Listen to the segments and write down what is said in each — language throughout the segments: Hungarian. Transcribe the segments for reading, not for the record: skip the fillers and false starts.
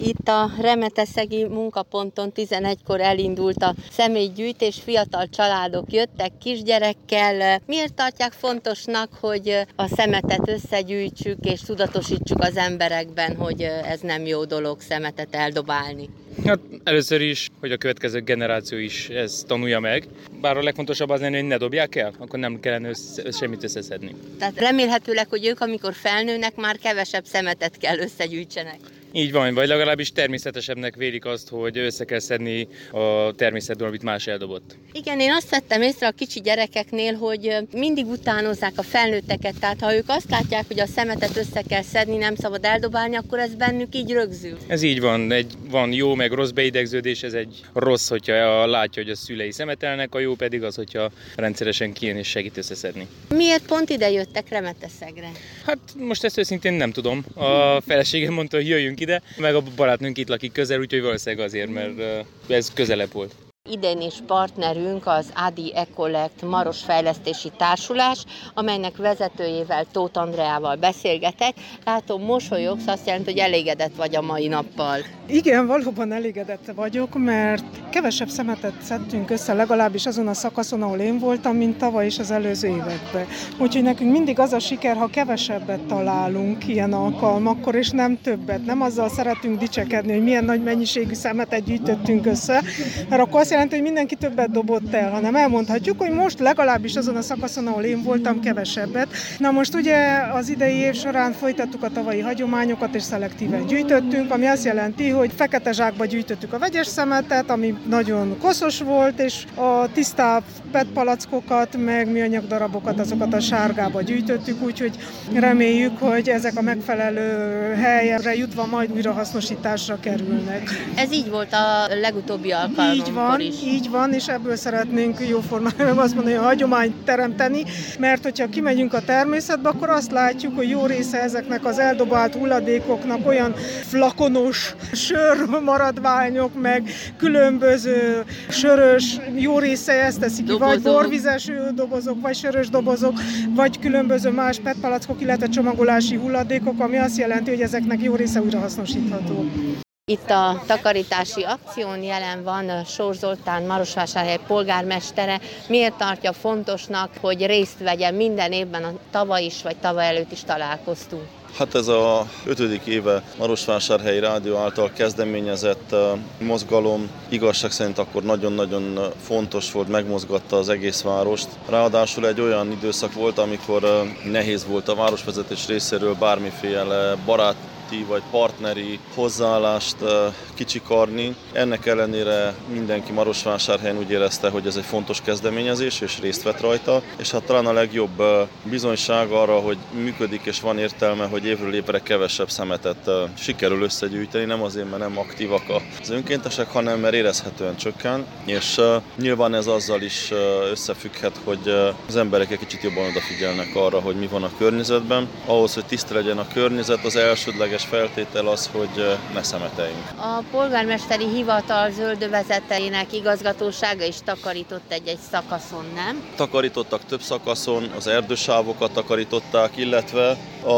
Itt a remeteszegi munkaponton 11-kor elindult a szemétgyűjtés, fiatal családok jöttek kisgyerekkel. Miért tartják fontosnak, hogy a szemetet összegyűjtsük és tudatosítsuk az emberekben, hogy ez nem jó dolog szemetet eldobálni? Hát először is, hogy a következő generáció is ezt tanulja meg. Bár a legfontosabb az lenne, hogy ne dobják el, akkor nem kellene semmit összeszedni. Tehát remélhetőleg, hogy ők, amikor felnőnek, már kevesebb szemetet kell összegyűjtsenek. Így van, vagy legalábbis természetesebbnek vélik azt, hogy össze kell szedni a természetből, amit más eldobott. Igen, én azt vettem észre a kicsi gyerekeknél, hogy mindig utánozzák a felnőtteket, tehát ha ők azt látják, hogy a szemetet össze kell szedni, nem szabad eldobálni, akkor ez bennük így rögzül. Ez így van, van jó meg rossz beidegződés, ez egy rossz, hogyha látja, hogy a szülei szemetelnek, a jó pedig az, hogyha rendszeresen kijön és segít összeszedni. Miért pont ide jöttek Remeteszegre? Hát most ezt őszintén nem tudom. A feleségem mondta, hogy jöjjünk ide, meg a barátnőnk itt lakik közel, úgyhogy valószínűleg azért, mert ez közelebb volt. Idén is partnerünk az ADI Ecollect Marosfejlesztési Társulás, amelynek vezetőjével, Tóth Andreával beszélgetek. Látom, mosolyogsz, azt jelenti, hogy elégedett vagy a mai nappal. Igen, valóban elégedett vagyok, mert kevesebb szemetet szedtünk össze, legalábbis azon a szakaszon, ahol én voltam, mint tavaly és az előző években. Úgyhogy nekünk mindig az a siker, ha kevesebbet találunk ilyen alkalmakkor, és nem többet. Nem azzal szeretünk dicsekedni, hogy milyen nagy mennyiségű szemetet gyűjtöttünk össze, mert akkor azt jelenti, hogy mindenki többet dobott el, hanem elmondhatjuk, hogy most legalábbis azon a szakaszon, ahol én voltam, kevesebbet. Na most ugye az idei év során folytattuk a tavalyi hagyományokat, és szelektíven gyűjtöttünk, ami azt jelenti, hogy fekete zsákba gyűjtöttük a vegyes szemetet, ami nagyon koszos volt, és a tisztább PET palackokat, meg műanyag darabokat, azokat a sárgába gyűjtöttük, úgyhogy reméljük, hogy ezek a megfelelő helyre jutva majd újrahasznosításra kerülnek. Ez így volt a legutóbbi alkalomkor is. Így van, és ebből szeretnénk jóformán azt mondani, hogy hagyományt teremteni, mert hogyha kimegyünk a természetbe, akkor azt látjuk, hogy jó része ezeknek az eldobált hulladékoknak olyan flakonos sörmaradványok, meg különböző sörös, jó része ezt teszik ki, vagy borvizes dobozok, vagy sörös dobozok, vagy különböző más PET palackok, illetve csomagolási hulladékok, ami azt jelenti, hogy ezeknek jó része újrahasznosítható. Itt a takarítási akción jelen van Sós Zoltán, Marosvásárhely polgármestere. Miért tartja fontosnak, hogy részt vegyen minden évben, a tavaly is, vagy tavaly előtt is találkoztunk? Hát ez a 5. éve Marosvásárhelyi Rádió által kezdeményezett mozgalom igazság szerint akkor nagyon-nagyon fontos volt, megmozgatta az egész várost. Ráadásul egy olyan időszak volt, amikor nehéz volt a városvezetés részéről bármiféle baráti vagy partneri hozzáállást kicsikarni. Ennek ellenére mindenki Marosvásárhelyen úgy érezte, hogy ez egy fontos kezdeményezés, és részt vett rajta. És hát talán a legjobb bizonyság arra, hogy működik és van értelme, hogy évről évre kevesebb szemetet sikerül összegyűjteni, nem azért, mert nem aktívak az önkéntesek, hanem mert érezhetően csökken. És nyilván ez azzal is összefügghet, hogy az emberek egy kicsit jobban odafigyelnek arra, hogy mi van a környezetben. Ahhoz, hogy tiszta legyen a környezet, az elsődleges feltétel az, hogy ne szemeteljünk. A polgármesteri hivatal zöldövezeteinek igazgatósága is takarított egy szakaszon, nem? Takarítottak több szakaszon, az erdősávokat takarították, illetve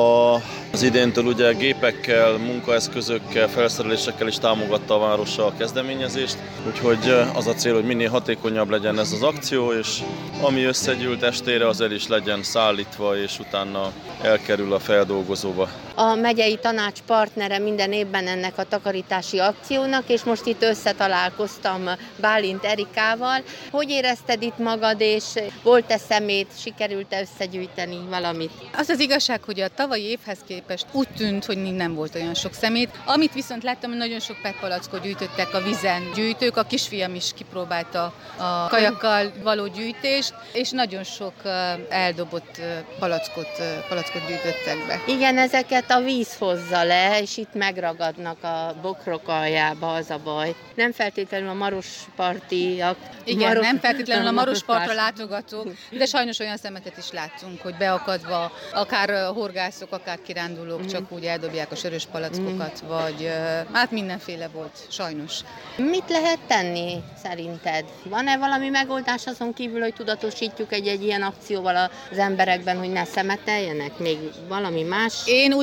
az idéntől ugye gépekkel, munkaeszközökkel, felszerelésekkel is támogatta a város a kezdeményezést, úgyhogy az a cél, hogy minél hatékonyabb legyen ez az akció, és ami összegyűlt estére, az el is legyen szállítva, és utána elkerül a feldolgozóba. A megyei tanács partnere minden évben ennek a takarítási akciónak, és most itt összetalálkoztam Bálint Erikával. Hogy érezted itt magad, és volt-e szemét, sikerült-e összegyűjteni valamit? Az az igazság, hogy a tavalyi évhez képest úgy tűnt, hogy nem volt olyan sok szemét. Amit viszont láttam, hogy nagyon sok PET palackot gyűjtöttek a vizen gyűjtők, a kisfiam is kipróbálta a kajakkal való gyűjtést, és nagyon sok eldobott palackot gyűjtöttek be. Igen, ezeket a víz hozza le, és itt megragadnak a bokrok aljába, az a baj. Nem feltétlenül a marospartiak. Igen, nem feltétlenül a Marospartra látogatók, de sajnos olyan szemetet is láttunk, hogy beakadva akár horgászok, akár kirándulók csak úgy eldobják a sörös palackokat, vagy hát mindenféle volt, sajnos. Mit lehet tenni szerinted? Van-e valami megoldás azon kívül, hogy tudatosítjuk egy ilyen akcióval az emberekben, hogy ne szemeteljenek? Még valami más? Én úgy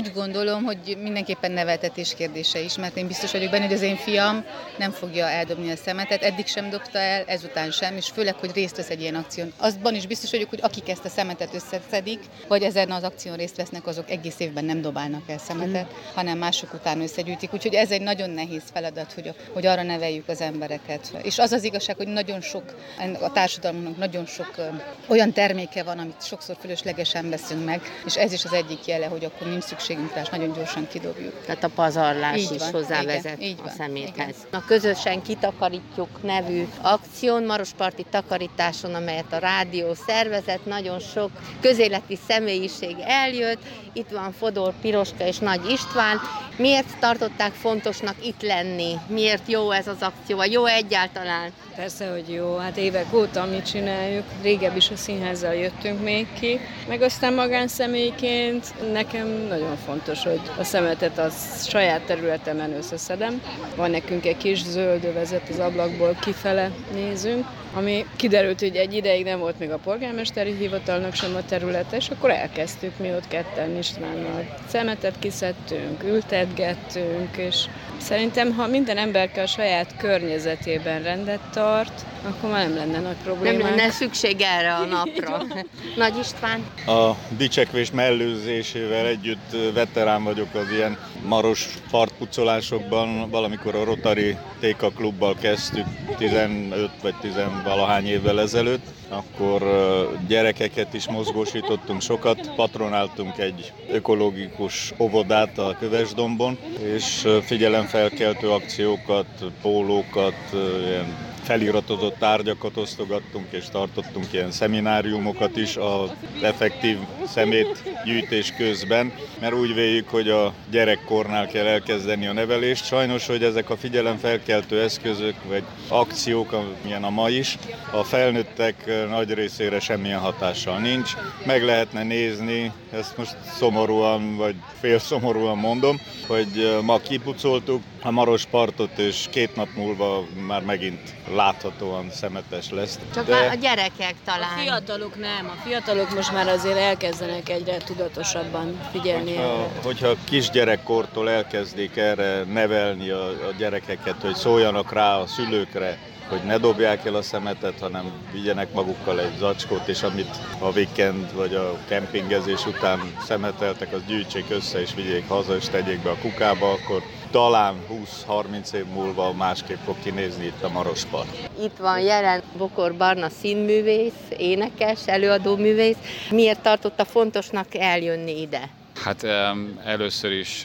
úgy gondolom, hogy mindenképpen neveltetés kérdése is, mert én biztos vagyok benne, hogy az én fiam nem fogja eldobni a szemetet, eddig sem dobta el, ezután sem, és főleg, hogy részt vesz egy ilyen akción. Azban is biztos vagyok, hogy akik ezt a szemetet összeszedik, vagy ezen az akción részt vesznek, azok egész évben nem dobálnak el szemetet, hanem mások után összegyűjtik. Úgyhogy ez egy nagyon nehéz feladat, hogy arra neveljük az embereket. És az az igazság, hogy nagyon sok, a társadalmunknak nagyon sok olyan terméke van, amit sokszor fölöslegesen veszünk meg, és ez is az egyik jele, hogy akkor nincs szükségünk rá, és nagyon gyorsan kidobjuk. Tehát a pazarlás Így is van, hozzávezet igen, a van, szeméthez. igen. A Közösen Kitakarítjuk nevű akción, marosparti takarításon, amelyet a rádió szervezett, nagyon sok közéleti személyiség eljött, itt van Fodor Piroska és Nagy István. Miért tartották fontosnak itt lenni? Miért jó ez az akció, vagy jó egyáltalán? Persze, hogy jó, hát évek óta mit csináljuk, régebb is a színházzal jöttünk még ki, meg aztán magánszemélyként nekem nagyon fontos, hogy a szemetet a saját területemen összeszedem. Van nekünk egy kis zöld övezet, az ablakból kifele nézünk, ami kiderült, hogy egy ideig nem volt még a polgármesteri hivatalnak sem a területe, és akkor elkezdtük mi ott ketten Istvánnal. Szemetet kiszedtünk, ültetgettünk, és szerintem, ha minden emberke a saját környezetében rendet tart, akkor már nem lenne nagy problémák. Nem lenne szükség erre a napra. Nagy István? A dicsekvés mellőzésével együtt veterán vagyok az ilyen maros partpucolásokban. Valamikor a Rotary Téka Klubbal kezdtük 15 vagy 10-valahány évvel ezelőtt. Akkor gyerekeket is mozgósítottunk sokat, patronáltunk egy ökológikus óvodát a Kövesdombon, és figyelemfelkeltő akciókat, pólókat, ilyen feliratozott tárgyakat osztogattunk, és tartottunk ilyen szemináriumokat is az effektív szemétgyűjtés közben, mert úgy véljük, hogy a gyerekkornál kell elkezdeni a nevelést. Sajnos, hogy ezek a figyelemfelkeltő eszközök vagy akciók, amilyen a ma is, a felnőttek nagy részére semmilyen hatással nincs. Meg lehetne nézni, ezt most szomorúan vagy félszomorúan mondom, hogy ma kipucoltuk a Marospartot, és 2 nap múlva már megint láthatóan szemetes lesz. Csak már a gyerekek talán. A fiatalok nem, a fiatalok most már azért elkezdenek egyre tudatosabban figyelni. Hogyha kisgyerekkortól elkezdik erre nevelni a gyerekeket, hogy szóljanak rá a szülőkre, hogy ne dobják el a szemetet, hanem vigyenek magukkal egy zacskót, és amit a weekend vagy a kempingezés után szemeteltek, azt gyűjtsék össze, és vigyék haza, és tegyék be a kukába, akkor talán 20-30 év múlva másképp fog kinézni itt a Marospart. Itt van jelen Bokor Barna színművész, énekes, előadóművész. Miért tartotta fontosnak eljönni ide? Hát először is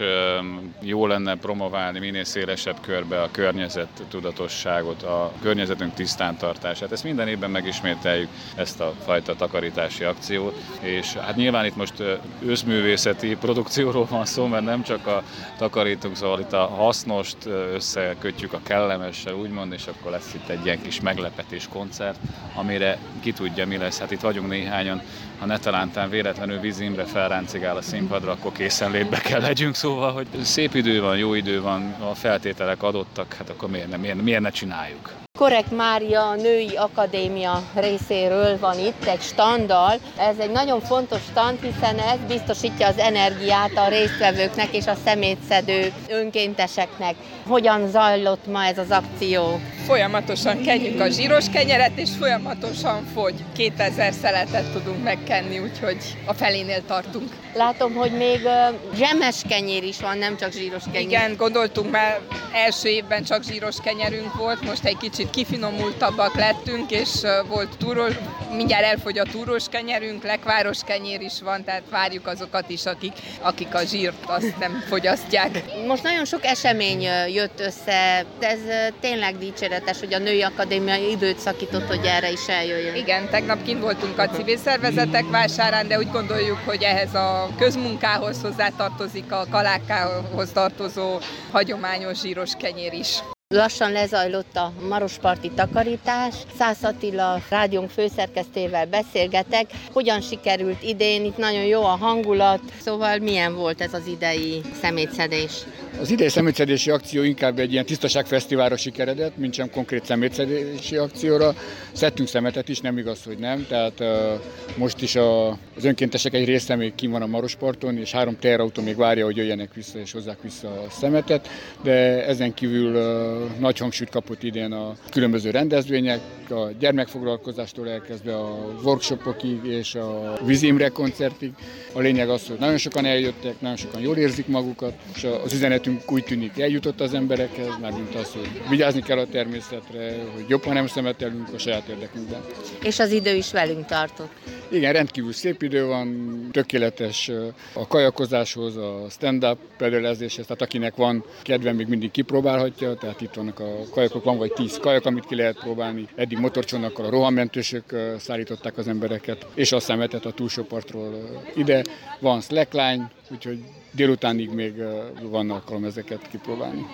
jó lenne promoválni minél szélesebb körbe a környezettudatosságot, a környezetünk tisztántartását. Ezt minden évben megismételjük, ezt a fajta takarítási akciót, és hát nyilván itt most őszművészeti produkcióról van szó, mert nem csak a takarítunk, szóval itt a hasznost összekötjük a kellemessel, úgymond, és akkor lesz itt egy ilyen kis meglepetés koncert, amire ki tudja, mi lesz. Hát itt vagyunk néhányan, ha ne talántán véletlenül Víz Imre felráncigál a színpadra, akkor készenlétbe kell legyünk, szóval, hogy szép idő van, jó idő van, a feltételek adottak, hát akkor miért ne csináljuk? Korek Mária a Női Akadémia részéről van itt egy standal. Ez egy nagyon fontos stand, hiszen ez biztosítja az energiát a résztvevőknek és a szemétszedő önkénteseknek. Hogyan zajlott ma ez az akció? Folyamatosan kenjük a zsíros kenyeret, és folyamatosan fogy. 2000 szeletet tudunk megkenni, úgyhogy a felénél tartunk. Látom, hogy még zsemes kenyér is van, nem csak zsíros kenyér. Igen, gondoltunk már, első évben csak zsíros kenyerünk volt, most egy kicsit kifinomultabbak lettünk, és volt túros, mindjárt elfogy a túros kenyerünk, lekváros kenyér is van, tehát várjuk azokat is, akik a zsírt azt nem fogyasztják. Most nagyon sok esemény jött össze, ez tényleg dicséretes, hogy a Női Akadémia időt szakított, hogy erre is eljöjjön. Igen, tegnap kint voltunk a civil szervezetek vásárán, de úgy gondoljuk, hogy ehhez a közmunkához hozzátartozik a kalákához tartozó hagyományos zsíros kenyér is. Lassan lezajlott a marosparti takarítás. Szász Attila rádiónk főszerkesztőjével beszélgetek. Hogyan sikerült idén? Itt nagyon jó a hangulat. Szóval milyen volt ez az idei szemétszedés? Az idei szemétszedési akció inkább egy ilyen tisztaságfesztiválra sikeredett, mint sem konkrét szemétszedési akcióra. Szedtünk szemetet is, nem igaz, hogy nem. Tehát most is az önkéntesek egy része még kim van a Marosparton, és 3 teherautó még várja, hogy jöjjenek vissza és hozzák vissza a szemetet. De ezen kívül nagy hangsúlyt kapott idén a különböző rendezvények, a gyermekfoglalkozástól elkezdve a workshopokig és a Vízi Imre koncertig. A lényeg az, hogy nagyon sokan eljöttek, nagyon sokan jól érzik magukat, és az üzenetünk úgy tűnik eljutott az emberekhez, mármint az, hogy vigyázni kell a természetre, hogy jobban nem szemetelünk a saját érdekünkben. És az idő is velünk tartott. Igen, rendkívül szép idő van, tökéletes a kajakozáshoz, a stand-up pedelezéshez, tehát akinek van kedve, még mindig kipróbálhatja, tehát itt vannak a kajakok, van vagy 10 kajak, amit ki lehet próbálni. Eddig motorcsónakkal a rohammentősök szállították az embereket, és a szemetet a túlsó partról ide. Van slackline, úgyhogy délutánig még van alkalom ezeket kipróbálni.